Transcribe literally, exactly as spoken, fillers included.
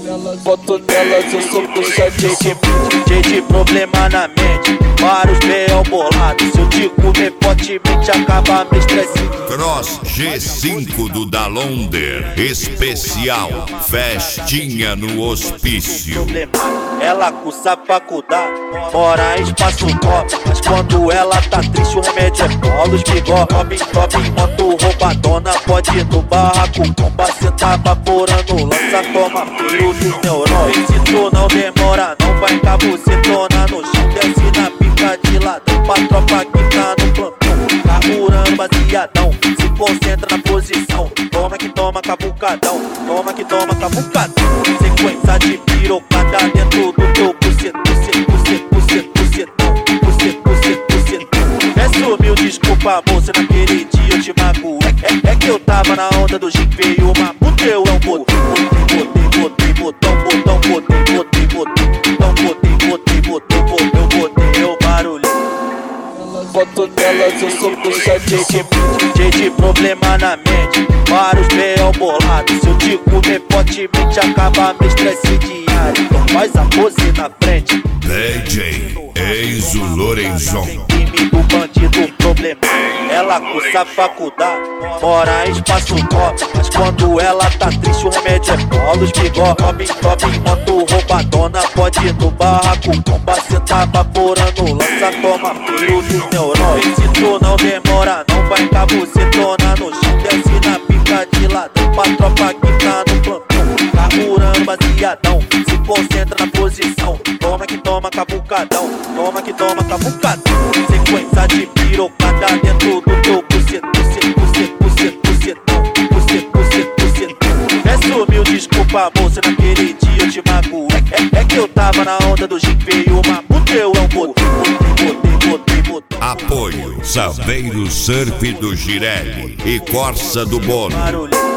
Boto nelas, eu sou puxadinho. Cheio de problema na mente, vários B O bolados. Se eu te comer fortemente, acaba me estressando. Cross G cinco do Dalonder, especial, festinha no hospício. Ela cursa faculdade, mora em espaço top. Mas quando ela tá triste, o remédio é bolos, bigode. Top, top, moto roubadona, pode ir no barraco. Bomba, cê tá vaporando, lança, toma frio dos neurônios. Se tu não demora, não vai cabocetona no chão. Desce na pica de ladrão, pra tropa que tá no plantão. Carburando baseadão, se concentra na posição. Toma que toma cavucadão, toma que toma cavucadão. Sequência de pirocada dentro do teu bucetão, bucetão, bucetão, bucetão, bucetão, bucetão, bucetão. É sumiu, desculpa moça, naquele dia eu te magoei. É, é que eu tava na onda do G, veio uma puta, eu é um botão. Botei, botei, botão, botão, botei, botei, botei, botão, botei, botei, botei, botei, eu botei, eu barulho. Boto nelas, eu sou puxadinho. Cheio de problema na mente, vários B O bolados. Se eu te comer fortemente, acaba me estresse diário. Então faz a pose na frente. D J Enzo Lorenzon. Time do bandido problema. Ela cursa faculdade, mora em espaço top. Mas quando ela tá triste, o remédio é bolos, bigode. Top, top, moto roubadona, pode ir no barraco. Bomba, cê tá vaporando, lança, toma frio dos neurônios. Se tu não demora, não vai cabocetona no chão. Desce na pica de ladrão, pra tropa que tá no plantão. Carburando baseadão, se concentra na posição. Toma que toma cavucadão, toma que toma cavucadão. Sequência de pirocada dentro do teu bucetão, bucetão, bucetão, bucetão, bucetão, bucetão, bucetão. É sumiu, desculpa moça, naquele dia eu te magoei. É, é que eu tava na onda do G, veio uma puta, eu é um botão. Botei, botei, botei. Apoio Saveiro Surf do Girelli e Corsa do Bono. Barulho.